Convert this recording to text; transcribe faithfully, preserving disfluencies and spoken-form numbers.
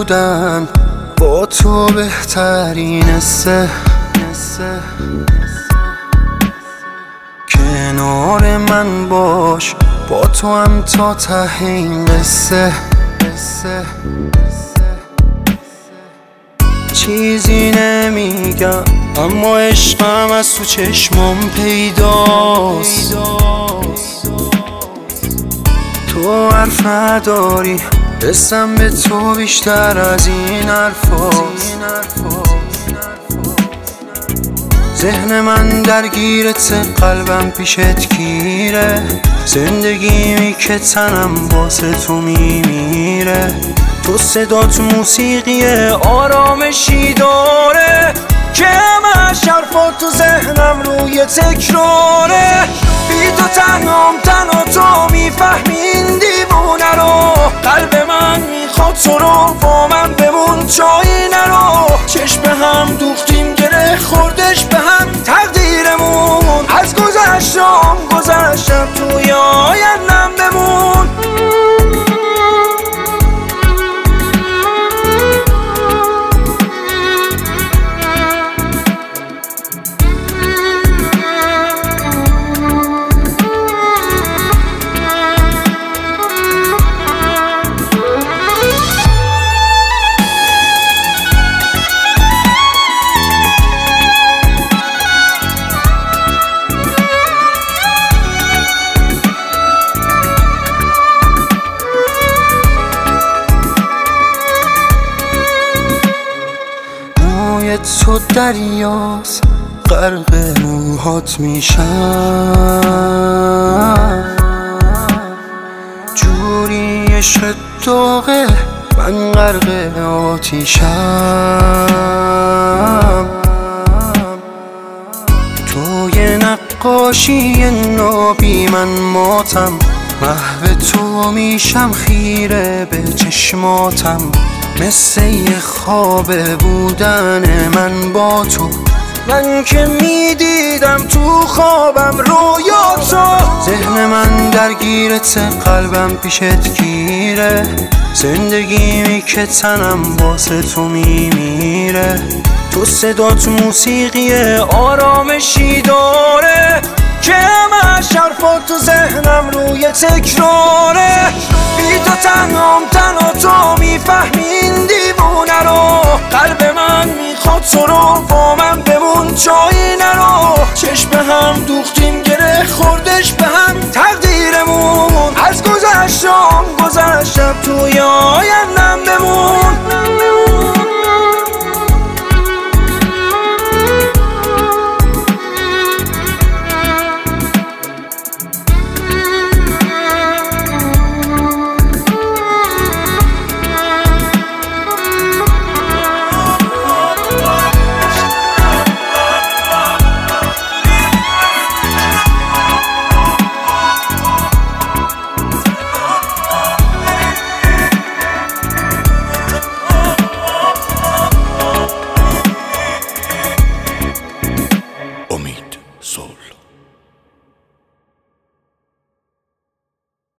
بودن با تو بهترین است. کنار من باش با تو هم تا ته این قصه. چیزی نمیگم اما عشقم از تو چشمام پیداست. تو حرف نداری حسم به تو بیشتر از این حرفاست. ذهن من درگیرت، قلبم پیشت گیره، زندگیمی که تنم واسه تو میمیره. تو صدات موسیقی آرامشی داره که همش حرفات تو ذهنم روی تکراره. بی تو تنهام، تنها تو میفهمی این دیوونه رو. قلب من میخواد تو رو، با من بمون جایی نرو. چشم هم دوختیم گره خوردش به هم تقدیرمون. از گذشتم گذشتم توی آیندم بمون. تو دریاست، غرق موهات میشم. جوری عشق داغه من غرق آتیشم. توی نقاشی نابی من ماتم، محو تو میشم خیره به چشماتم. مثل یه خواب بودن من با تو، من که میدیدم تو خوابم رویاتو. ذهن من درگیرت، قلبم پیشت گیره، زندگیمی که تنم واسه تو میمیره. تو صدات موسیقی آرامشی داره که همش حرفات تو ذهنم روی تکراره. بی تو تنهام، تنها تو میفهمی این دیوونه رو. قلب من میخواد تو رو، با من بمون جایی نرو. چشم هم دوختیم